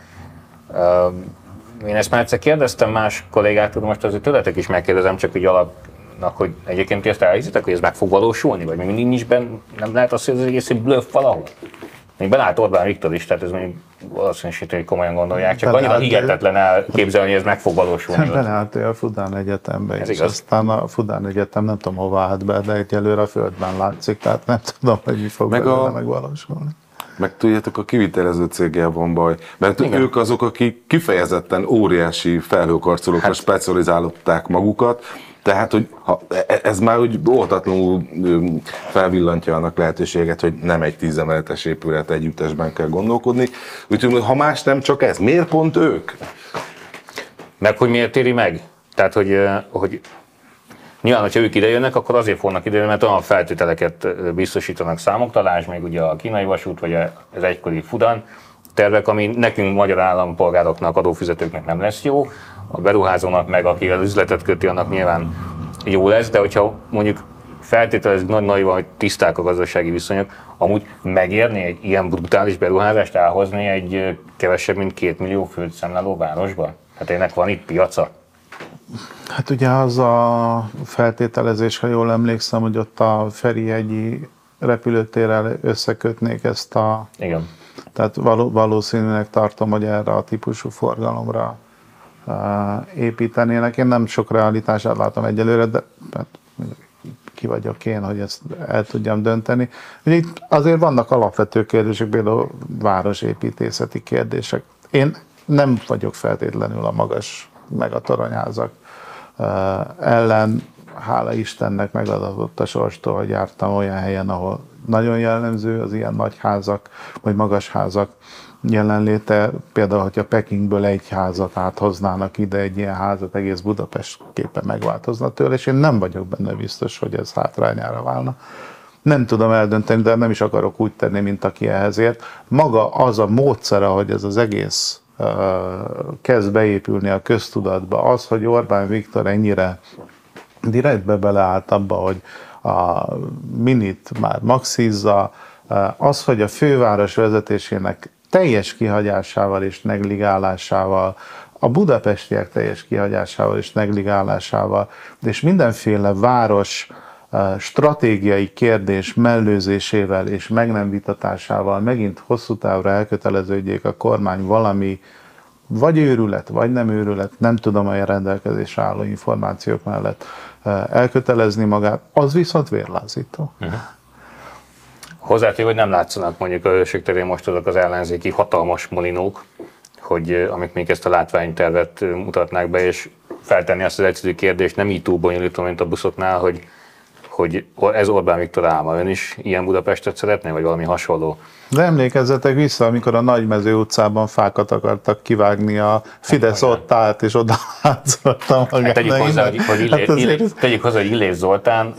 Én ezt már egyszer kérdeztem más kollégáktól, most azért tőletek is megkérdezem, csak úgy alapnak, hogy egyébként ezt elhiszitek, hogy ez meg fog valósulni, vagy még mindig nincs benne, nem lehet az, hogy ez egész egy bluff valahol? Még belállt Orbán Viktor is, tehát ez még valószínűsítő, hogy komolyan gondolják, csak annyira hihetetlen elképzelni, hogy ez meg fog valósulni. Beleállt a Fudán Egyetembe, és aztán a Fudán Egyetem nem tudom hova állt be, de egyelőre a földben látszik, tehát nem tudom, hogy mi fog megvalósulni. Meg tudjátok, a kivitelező céggel van baj, mert igen, ők azok, akik kifejezetten óriási felhőkarcolókra specializálódták magukat, tehát, hogy ez már úgy óhatatlanul felvillantja annak lehetőséget, hogy nem egy 10 emeletes épület együttesben kell gondolkodni. Úgyhogy ha más nem, csak ez. Miért pont ők? Meg hogy miért éri meg? Tehát, hogy nyilván, hogyha ők idejönnek, akkor azért fognak idejönni, mert olyan feltételeket biztosítanak számukra, lásd még ugye a Kínai vasút, vagy az egykori Fudan tervek, ami nekünk magyar állampolgároknak, adófizetőknek nem lesz jó, a beruházónak meg, akivel üzletet köti, annak nyilván jó lesz, de hogyha mondjuk feltételezik nagy-nagyban, hogy tiszták a gazdasági viszonyok, amúgy megérni egy ilyen brutális beruházást elhozni egy kevesebb, mint 2 millió főt számláló városba? Hát ennek van itt piaca? Hát ugye az a feltételezés, ha jól emlékszem, hogy ott a Ferihegyi repülőtérrel összekötnék ezt a... Igen. Tehát valószínűleg tartom, hogy erre a típusú forgalomra építenének. Én nem sok realitását látom egyelőre, de ki vagyok én, hogy ezt el tudjam dönteni. Ugye itt azért vannak alapvető kérdések, például városépítészeti kérdések. Én nem vagyok feltétlenül a magas meg a toronyházak ellen, hála Istennek megadatott a sorstól, hogy jártam olyan helyen, ahol nagyon jellemző az ilyen nagy házak, vagy magas házak jelenléte. Például, hogyha Pekingből egy házat áthoznának ide, egy ilyen házat, egész Budapest képe megváltozna tőle, és én nem vagyok benne biztos, hogy ez hátrányára válna. Nem tudom eldönteni, de nem is akarok úgy tenni, mint aki ehhez ért. Maga az a módszer, hogy ez az egész kezd beépülni a köztudatba, az, hogy Orbán Viktor ennyire direktbe beleállt abba, hogy a minit már maxizza, az, hogy a főváros vezetésének teljes kihagyásával és negligálásával, a budapestiek teljes kihagyásával és negligálásával, és mindenféle város stratégiai kérdés mellőzésével és meg nem vitatásával megint hosszú távra elköteleződjék a kormány valami, vagy őrület, vagy nem őrület, nem tudom a rendelkezésre álló információk mellett elkötelezni magát, az viszont vérlázító. Hozzátéve, hogy nem látszanak mondjuk a Hősök terén most azok az ellenzéki hatalmas molinók, hogy amik még ezt a látványtervet mutatnák be, és feltenni azt az egyszerű kérdést, nem így túl bonyolítva, mint a buszoknál, hogy ez Orbán Viktor álma, ön is ilyen Budapestet szeretné, vagy valami hasonló? De emlékezzetek vissza, amikor a Nagymező utcában fákat akartak kivágni, a Fidesz ott állt, és oda látszottam magát. Hát tegyük hozzá, hogy Illés Zoltán,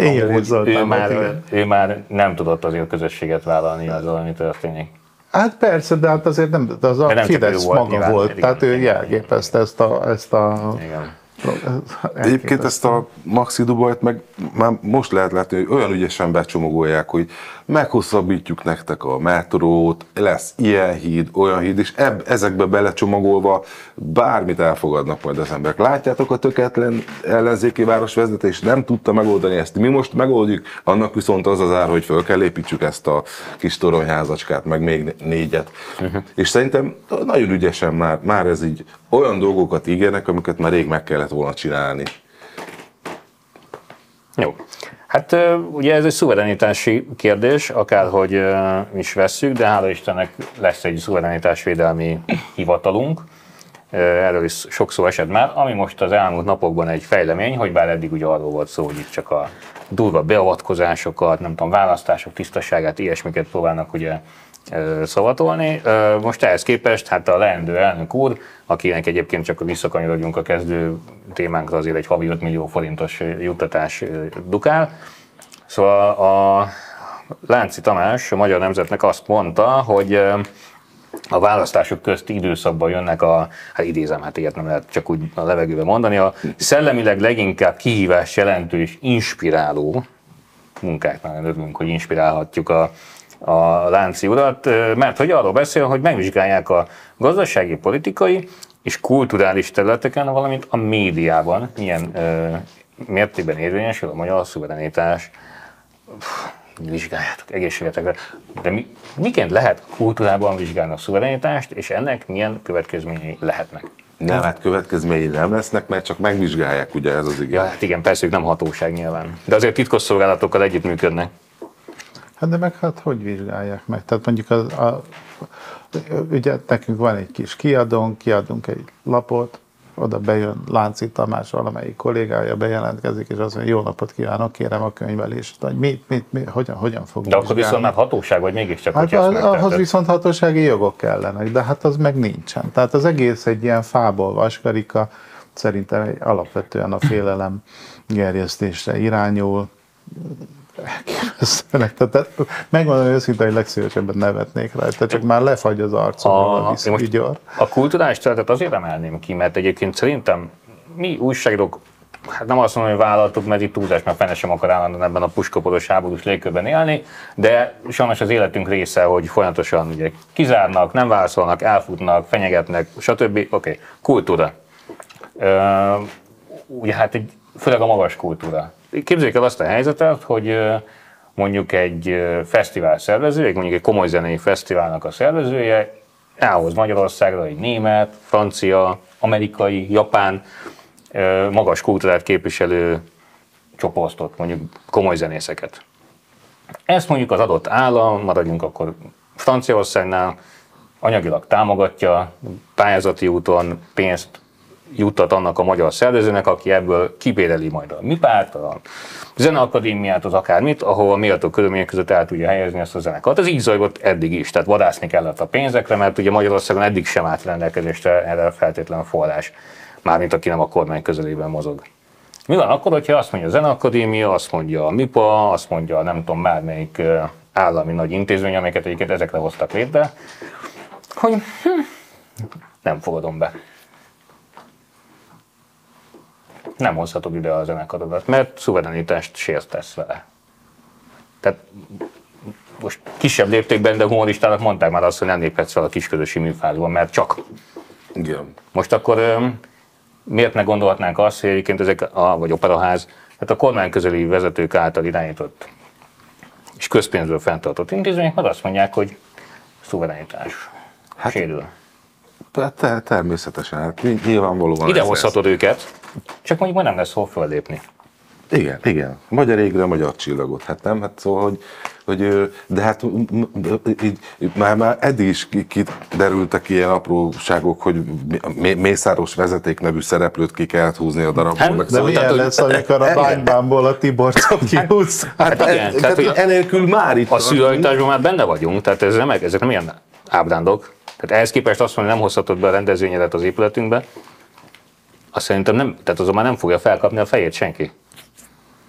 ő már nem tudott azért közösséget vállalni azzal, ami történik. Hát persze, de hát azért nem, az a Fidesz maga volt, tehát ő jelgépezte ezt a Egyébként ezt a Maxi Dubajt meg már most lehet látni, hogy olyan ügyesen becsomagolják, hogy meghosszabbítjuk nektek a metrót, lesz ilyen híd, olyan híd, és ezekbe belecsomagolva bármit elfogadnak majd az emberek. Látjátok, a tökéletlen ellenzéki városvezetés nem tudta megoldani ezt. Mi most megoldjuk, annak viszont az az ár, hogy föl kell építsük ezt a kis toronyházacskát, meg még 4-et. És szerintem nagyon ügyesen már ez így olyan dolgokat ígérnek, amiket már rég meg kellett volna csinálni. Jó. Hát ugye ez egy szuverenitási kérdés, akárhogy is vesszük, de hála Istennek lesz egy szuverenitásvédelmi hivatalunk. Erről is sok szó esett már, ami most az elmúlt napokban egy fejlemény, hogy bár eddig ugye arról volt szó, hogy itt csak a durva beavatkozásokat, nem tudom, választások tisztaságát, ilyesmiket próbálnak ugye szavatolni. Most ehhez képest hát a leendő elnök úr, akinek egyébként csak visszakanyarodjunk a kezdő témánkra, azért egy havi 5 millió forintos juttatás dukál. Szóval a Lánci Tamás a Magyar Nemzetnek azt mondta, hogy a választások közti időszakban jönnek hát idézem, hát ilyet nem lehet csak úgy a levegőben mondani, a szellemileg leginkább kihívás jelentő és inspiráló munkák. Nagyon örülünk, hogy inspirálhatjuk a Lánci urat, mert hogy arról beszél, hogy megvizsgálják a gazdasági, politikai és kulturális területeken, valamint a médiában milyen mértékben érvényesül a magyar szuverenitás. Vizsgáljátok, egészségetekre. De miként lehet kultúrában vizsgálni a szuverenitást, és ennek milyen következményei lehetnek? Nem, hát következményei nem lesznek, mert csak megvizsgálják, ugye ez az igény. Ja, hát igen, persze ők nem hatóság nyilván. De azért titkosszolgálatokkal együttműködnek. Hát de meg hát hogy vizsgálják meg? Tehát mondjuk ugye nekünk van egy kis kiadónk, kiadunk egy lapot, oda bejön Lánci Tamás, valamelyik kollégája bejelentkezik, és azt mondja, jó napot kívánok, kérem a könyvelést. Hogyan fog De akkor viszont már hatóság, vagy mégiscsak, hát ahhoz viszont hatósági jogok kellenek, de hát az meg nincsen. Tehát az egész egy ilyen fából vaskarika, szerintem alapvetően a félelem gerjesztésre irányul. Tehát megmondom őszintén, hogy legszívesebben nevetnék rajta, csak már lefagy az arcomról a vigyor. A kulturális területet azért emelném ki, mert egyébként szerintem mi újságírók, hát nem azt mondom, hogy vállaltuk, mert itt túlzás, mert fene sem akar állandóan ebben a puskaporos háborús légkörben élni, de sajnos az életünk része, hogy folyamatosan ugye kizárnak, nem válaszolnak, elfutnak, fenyegetnek, stb. Oké. Kultúra. Ugye hát főleg a magas kultúra. Képzeljük el azt a helyzetet, hogy mondjuk egy fesztivál szervező, mondjuk egy komoly zenei fesztiválnak a szervezője elhoz Magyarországra egy német, francia, amerikai, japán magas kultúrát képviselő csoportot, mondjuk komoly zenészeket. Ezt mondjuk az adott állam, maradjunk akkor Franciaországnál, anyagilag támogatja, pályázati úton pénzt juttat annak a magyar szervezőnek, aki ebből kibéreli majd a MIPÁT, a Zeneakadémiát, az akármit, ahol a méltó körülmények között el tudja helyezni ezt a zenekart. Ez így zajlott eddig is, tehát vadászni kellett a pénzekre, mert ugye Magyarországon eddig sem állt rendelkezésre erre feltétlen forrás, mármint aki nem a kormány közelében mozog. Mi van akkor, hogyha azt mondja a Zeneakadémia, azt mondja a MIPA, azt mondja nem tudom bármelyik állami nagy intézmény, amelyeket egyébként ezekre hoztak létre, hogy nem fogadom be. Nem hozhatod ide a zenekarodat, mert szuverenitást sértesz vele. Tehát most kisebb léptékben, de humoristának mondták már azt, hogy nem léphetsz fel a kisközösi műfázban, mert csak. Igen. Most akkor miért ne gondolhatnánk azt, hogy egyébként ezek vagy operaház, tehát a kormány közeli vezetők által irányított és közpénzből fenntartott intézmények, mert azt mondják, hogy szuverenitás sérül. Természetesen, hát nyilvánvalóan. Ide hozhatod őket, csak mondjuk majd nem lesz hol föllépni. Igen. Magyar égre, magyar csillagot. Hát nem, hát szóval, de hát így, már eddig is kiderültek ilyen apróságok, hogy Mészáros vezeték nevű szereplőt ki kellett húzni a darabból. De szóval, milyen lesz, amikor a bánybámból a Tiborcot kihúz? Hát igen, tehát enélkül már itt a szűrőállításban már benne vagyunk, tehát ezek nem ilyen ábrándok. Tehát ehhez képest azt mondani, nem hozhatod be a rendezvényedet az épületünkbe, azt szerintem nem, tehát azon már nem fogja felkapni a fejét senki.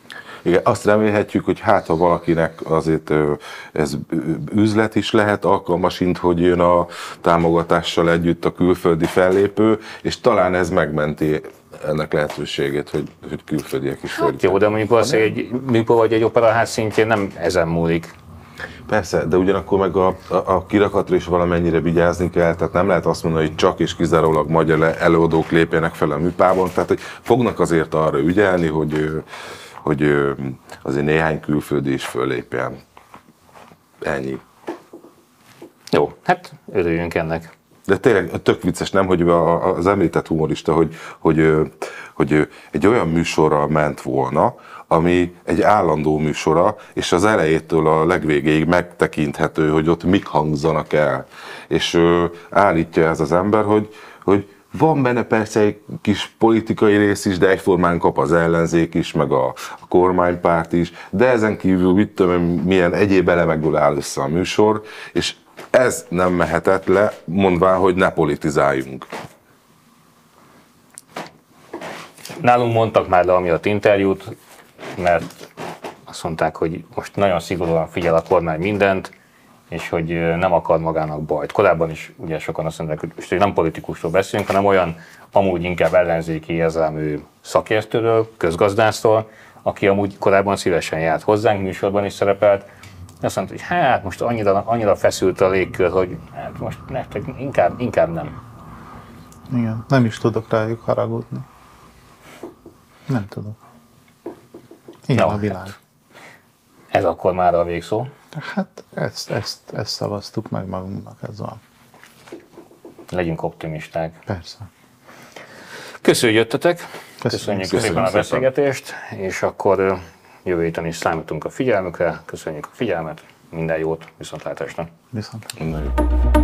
Igen, azt remélhetjük, hogy hát ha valakinek azért ez üzlet is lehet alkalmasint, hogy jön a támogatással együtt a külföldi fellépő, és talán ez megmenti ennek lehetőségét, hogy külföldiek is fordítják. Jó, de mondjuk az, egy műpa vagy egy operaház szintjén nem ezen múlik. Persze, de ugyanakkor meg a kirakatra is valamennyire vigyázni kell, tehát nem lehet azt mondani, hogy csak és kizárólag magyar előadók lépjenek fel a műpában, tehát hogy fognak azért arra ügyelni, hogy azért néhány külföldi is föllépjen. Ennyi. Jó, hát örüljünk ennek. De tényleg tök vicces, nem, hogy az említett humorista, hogy egy olyan műsorral ment volna, ami egy állandó műsora, és az elejétől a legvégéig megtekinthető, hogy ott mik hangzanak el. És állítja ez az ember, hogy van benne persze egy kis politikai rész is, de egyformán kap az ellenzék is, meg a kormánypárt is, de ezen kívül mit tudom, milyen egyéb elemekből áll össze a műsor, és ez nem mehetett le, mondván, hogy ne politizáljunk. Nálunk mondtak már le amiatt interjút, mert azt mondták, hogy most nagyon szigorúan figyel a kormány mindent, és hogy nem akar magának bajt. Korábban is ugye sokan azt mondták, hogy most nem politikusról beszélünk, hanem olyan amúgy inkább ellenzéki érzelmű szakértőről, közgazdásztól, aki amúgy korábban szívesen járt hozzánk, műsorban is szerepelt. Azt mondta, hogy hát most annyira feszült a légkör, hogy hát most nektek inkább nem. Igen, nem is tudok rájuk haragudni. Nem tudok. Ilyen a világ. Ez akkor már a végszó. Hát ezt szavaztuk meg magunknak, ez van. Legyünk optimisták. Persze. Köszönjük, hogy jöttetek. Köszönjük szépen a szépen. beszélgetést, és akkor jövő héten is számítunk a figyelmükre. Köszönjük a figyelmet, minden jót, viszontlátásra. Viszont. Nagyon jó.